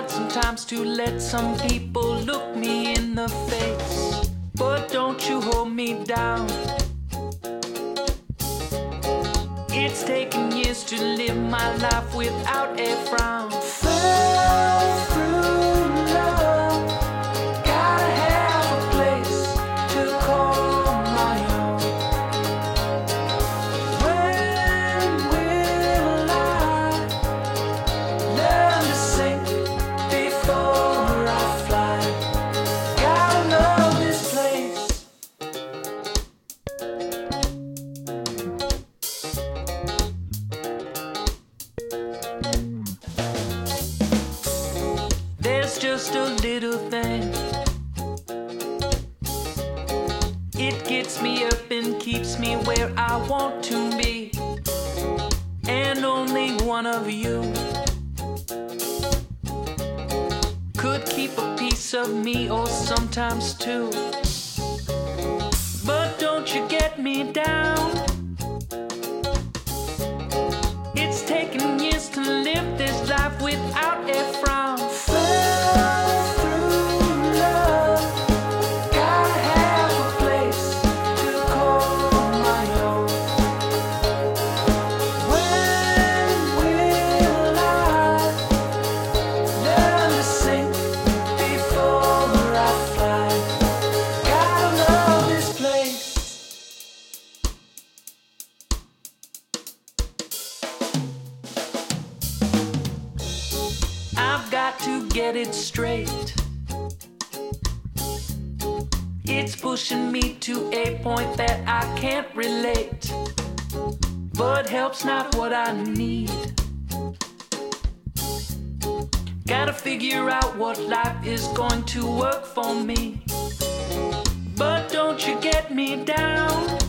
hard sometimes to let some people look me in the face, but don't you hold me down. It's taken years to live my life without a frown. Fell through love, gotta have a place to call my own. When will I learn to sink before I fly? Gotta love this place. There's just a little thing, it gets me up and keeps me where I want to be, and only one of you could keep a piece of me, or sometimes two. But don't you get me down. It's taken years to live this life without a frown. Fell through love, gotta have a place to call my own. When will I learn to sink before I fly? Gotta love this place. I've got to get it straight. It's pushing me to a point that I can't relate, but help's not what I need. Gotta figure out what life is going to work for me, but don't you get me down.